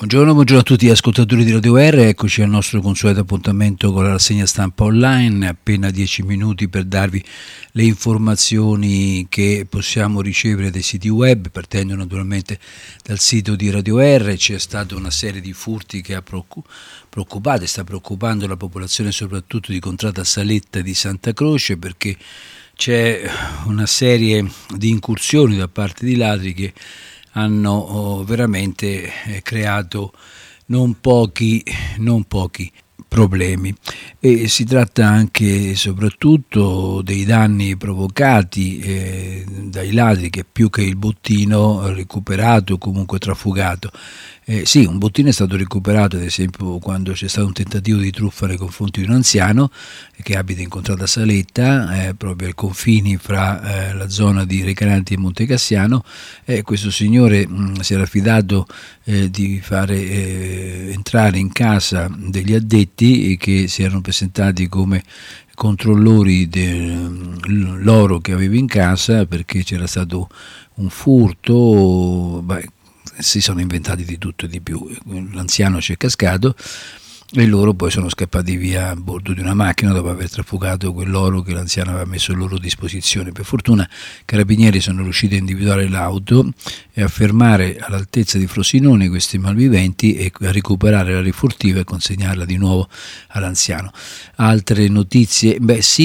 Buongiorno a tutti gli ascoltatori di Radio R, eccoci al nostro consueto appuntamento con la rassegna stampa online, appena 10 minuti per darvi le informazioni che possiamo ricevere dai siti web, partendo naturalmente dal sito di Radio R. C'è stata una serie di furti che ha preoccupato e sta preoccupando la popolazione soprattutto di Contrada Saletta di Santa Croce, perché c'è una serie di incursioni da parte di ladri che hanno veramente creato non pochi problemi, e si tratta anche e soprattutto dei danni provocati dai ladri, che più che il bottino recuperato o comunque trafugato. Sì, un bottino è stato recuperato, ad esempio quando c'è stato un tentativo di truffa nei confronti di un anziano che abita in Contrada Saletta, proprio ai confini fra la zona di Recanati e Montecassiano. Questo signore si era fidato di fare entrare in casa degli addetti che si erano presentati come controllori dell'oro che aveva in casa, perché c'era stato un furto. Si sono inventati di tutto e di più. L'anziano ci è cascato e loro poi sono scappati via a bordo di una macchina dopo aver trafugato quell'oro che l'anziano aveva messo a loro disposizione. Per fortuna i carabinieri sono riusciti a individuare l'auto e a fermare all'altezza di Frosinone questi malviventi e a recuperare la rifurtiva e consegnarla di nuovo all'anziano. Altre notizie?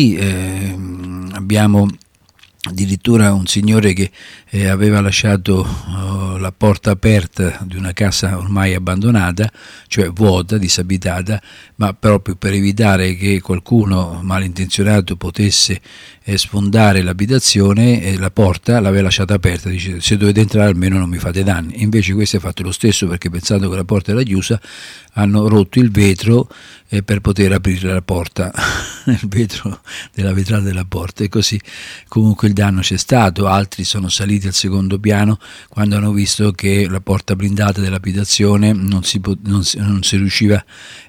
Abbiamo addirittura un signore che aveva lasciato la porta aperta di una casa ormai abbandonata, cioè vuota, disabitata, ma proprio per evitare che qualcuno malintenzionato potesse sfondare l'abitazione, la porta l'aveva lasciata aperta. Dice: se dovete entrare almeno non mi fate danni. Invece questo ha fatto lo stesso, perché pensando che la porta era chiusa hanno rotto il vetro per poter aprire la porta, il vetro della vetrata della porta, e così comunque il danno c'è stato. Altri sono saliti al secondo piano quando hanno visto che la porta blindata dell'abitazione non si riusciva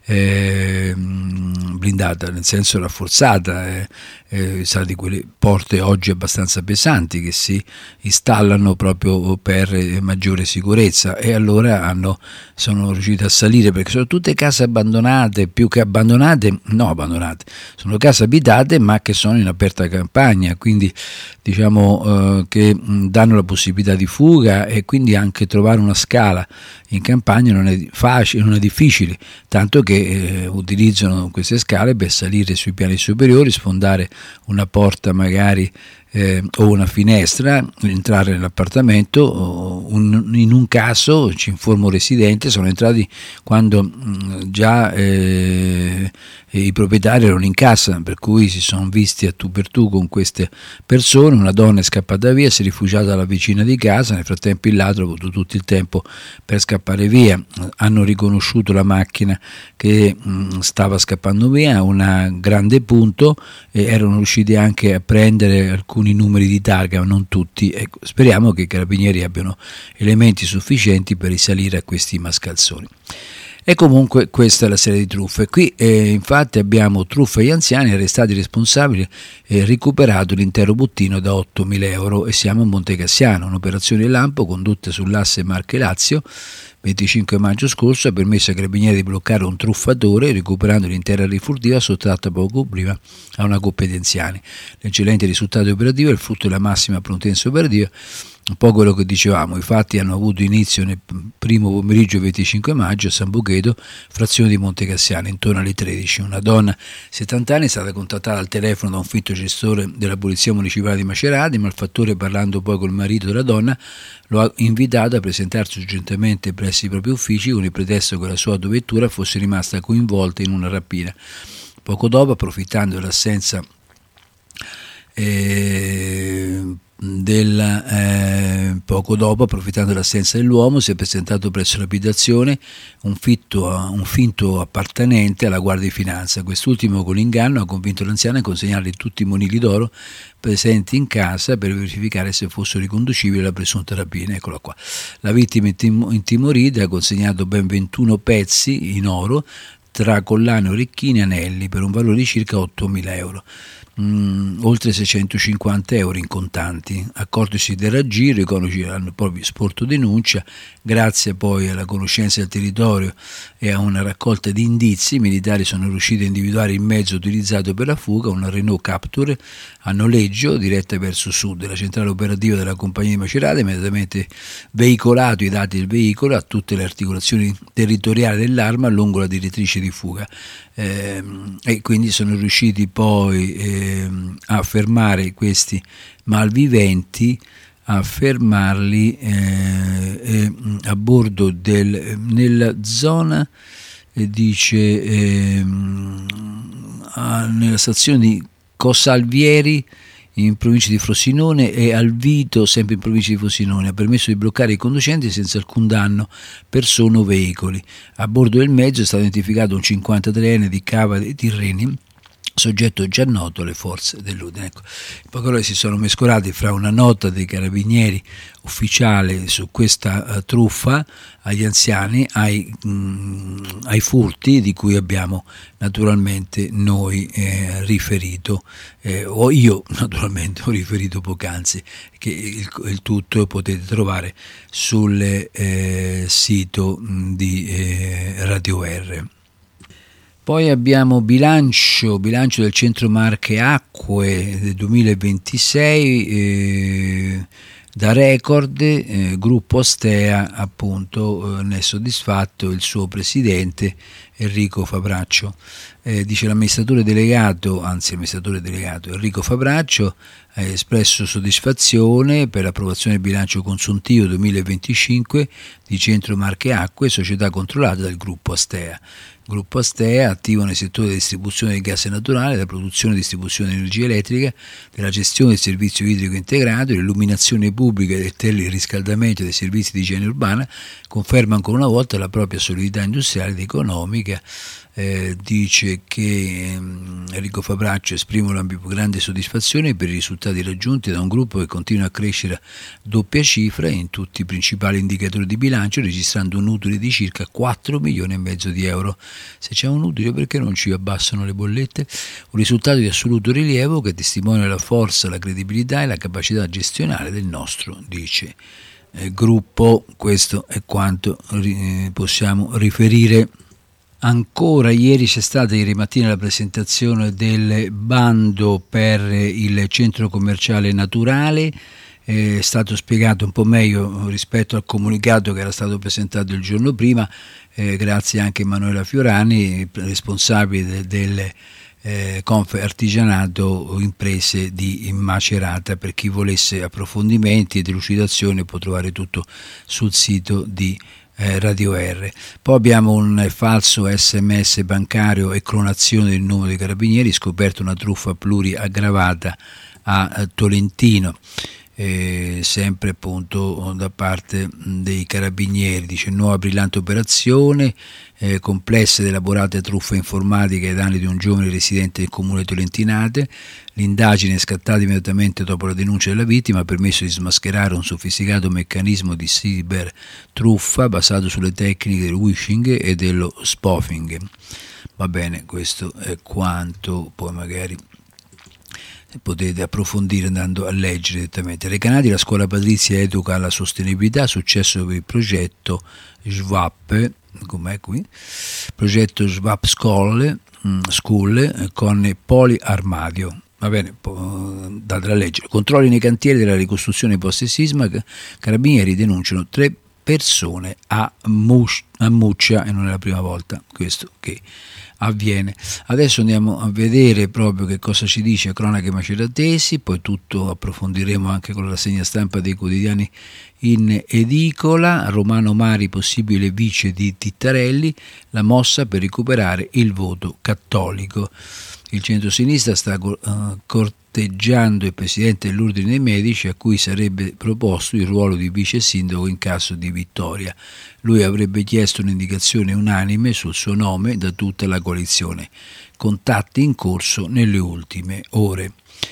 blindata, nel senso rafforzata, sa di quelle porte oggi abbastanza pesanti che si installano proprio per maggiore sicurezza, e allora sono riusciti a salire, perché sono tutte case abbandonate, più che abbandonate, sono case abitate ma che sono in aperta campagna, quindi diciamo che danno la possibilità di fuga, e quindi anche trovare una scala in campagna non è facile, non è difficile, tanto che utilizzano queste scale per salire sui piani superiori, sfondare una porta magari o una finestra, entrare nell'appartamento. In un caso, ci informa un residente, sono entrati quando già i proprietari erano in casa, per cui si sono visti a tu per tu con queste persone. Una donna è scappata via, si è rifugiata alla vicina di casa, nel frattempo il ladro ha avuto tutto il tempo per scappare via. Hanno riconosciuto la macchina che stava scappando via, un grande punto, e erano riusciti anche a prendere alcuni numeri di targa, ma non tutti. Ecco, speriamo che i carabinieri abbiano elementi sufficienti per risalire a questi mascalzoni. E comunque questa è la serie di truffe. Qui infatti abbiamo truffa agli anziani, arrestati responsabili e recuperato l'intero bottino da 8.000 euro, e siamo a Montecassiano. Un'operazione lampo condotta sull'asse Marche-Lazio 25 maggio scorso ha permesso ai carabinieri di bloccare un truffatore, recuperando l'intera rifurtiva sottratta poco prima a una coppia di anziani. L'eccellente risultato operativo è il frutto della massima prontezza operativa. Un po' quello che dicevamo, i fatti hanno avuto inizio nel primo pomeriggio 25 maggio a San Bucheto, frazione di Montecassiano, intorno alle 13. Una donna 70 anni è stata contattata al telefono da un finto gestore della Polizia Municipale di Macerata. Il malfattore, parlando poi col marito della donna, lo ha invitato a presentarsi urgentemente presso i propri uffici con il pretesto che la sua autovettura fosse rimasta coinvolta in una rapina. Poco dopo, approfittando dell'assenza dell'uomo, si è presentato presso l'abitazione un finto appartenente alla Guardia di Finanza. Quest'ultimo, con l'inganno, ha convinto l'anziano a consegnargli tutti i monili d'oro presenti in casa per verificare se fossero riconducibili alla presunta rapina. Eccola qua. La vittima, intimorita, ha consegnato ben 21 pezzi in oro tra collane, orecchini e anelli per un valore di circa 8.000 euro. oltre 650 euro in contanti. Accortosi del raggiro, i coniugi hanno proprio sporto denuncia. Grazie poi alla conoscenza del territorio e a una raccolta di indizi, i militari sono riusciti a individuare il mezzo utilizzato per la fuga, una Renault Capture a noleggio diretta verso sud. La centrale operativa della compagnia di Macerata ha immediatamente veicolato i dati del veicolo a tutte le articolazioni territoriali dell'arma lungo la direttrice di fuga, e quindi sono riusciti poi a fermare questi malviventi, a fermarli a bordo nella zona, dice nella stazione di Cosalvieri in provincia di Frosinone e Alvito, sempre in provincia di Frosinone. Ha permesso di bloccare i conducenti senza alcun danno persone o veicoli. A bordo del mezzo è stato identificato un 53enne di Cava dei Tirreni, soggetto già noto alle forze dell'ordine. Ecco, in poche ore si sono mescolati fra una nota dei carabinieri ufficiale su questa truffa agli anziani, ai furti di cui abbiamo naturalmente noi riferito, o io naturalmente ho riferito poc'anzi, che il tutto potete trovare sul sito di Radio R. Poi abbiamo bilancio del Centro Marche Acque del 2026, da Record, gruppo Astea, appunto, ne è soddisfatto il suo presidente Enrico Fabraccio. Dice l'amministratore delegato Enrico Fabraccio ha espresso soddisfazione per l'approvazione del bilancio consuntivo 2025 di Centro Marche Acque, società controllata dal gruppo Astea. Gruppo Astea, attivo nel settore della distribuzione del gas naturale, della produzione e distribuzione di energia elettrica, della gestione del servizio idrico integrato, dell'illuminazione pubblica e del teleriscaldamento dei servizi di igiene urbana, conferma ancora una volta la propria solidità industriale ed economica. Dice che Enrico Fabraccio esprime la più grande soddisfazione per i risultati raggiunti da un gruppo che continua a crescere a doppia cifra in tutti i principali indicatori di bilancio, registrando un utile di circa 4 milioni e mezzo di euro. Se c'è un utile, perché non ci abbassano le bollette? Un risultato di assoluto rilievo che testimonia la forza, la credibilità e la capacità gestionale del nostro, dice, gruppo. Questo è quanto possiamo riferire. Ancora ieri c'è stata, ieri mattina, la presentazione del bando per il centro commerciale naturale. È stato spiegato un po' meglio rispetto al comunicato che era stato presentato il giorno prima, grazie anche a Emanuela Fiorani, responsabile del Confartigianato Imprese di Macerata. Per chi volesse approfondimenti e delucidazioni può trovare tutto sul sito di Radio R. Poi abbiamo un falso SMS bancario e clonazione del numero dei carabinieri, scoperto una truffa pluriaggravata a Tolentino, sempre appunto da parte dei carabinieri. Dice: nuova brillante operazione, complessa ed elaborata truffa informatica ai danni di un giovane residente del comune Tolentinate. L'indagine è scattata immediatamente dopo la denuncia della vittima, ha permesso di smascherare un sofisticato meccanismo di cybertruffa basato sulle tecniche del phishing e dello spoofing. Va bene, questo è quanto, poi magari potete approfondire andando a leggere direttamente. Recanati, la scuola patrizia educa alla sostenibilità, successo per il progetto SWAP, com'è qui? Progetto SWAP School con poliarmadio. Va bene, date da leggere. Controlli nei cantieri della ricostruzione post-sisma, carabinieri denunciano 3 persone a Muccia, e non è la prima volta questo che avviene. Adesso andiamo a vedere proprio che cosa ci dice Cronache Maceratesi, poi tutto approfondiremo anche con la rassegna stampa dei quotidiani in edicola. Romano Mari, possibile vice di Tittarelli, la mossa per recuperare il voto cattolico. Il centro-sinistra sta corteggiando il presidente dell'Ordine dei Medici, a cui sarebbe proposto il ruolo di vice sindaco in caso di vittoria. Lui avrebbe chiesto un'indicazione unanime sul suo nome da tutta la coalizione. Contatti in corso nelle ultime ore.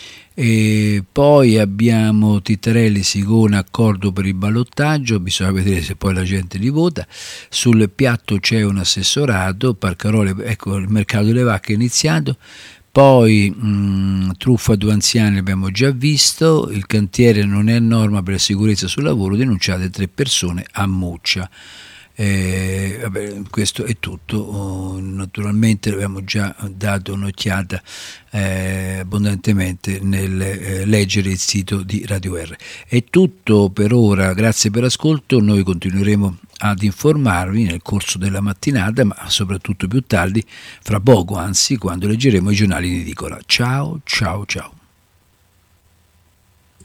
E poi abbiamo Tittarelli, Sigona, accordo per il ballottaggio, bisogna vedere se poi la gente li vota. Sul piatto c'è un assessorato, Parcarole, ecco, il mercato delle vacche è iniziato. Poi truffa a 2 anziani abbiamo già visto, il cantiere non è a norma per la sicurezza sul lavoro, denunciate 3 persone a Muccia. Questo è tutto. Naturalmente abbiamo già dato un'occhiata abbondantemente nel leggere il sito di Radio R. È tutto per ora, grazie per l'ascolto, noi continueremo ad informarvi nel corso della mattinata, ma soprattutto più tardi, fra poco anzi, quando leggeremo i giornali in edicola. Ciao ciao ciao.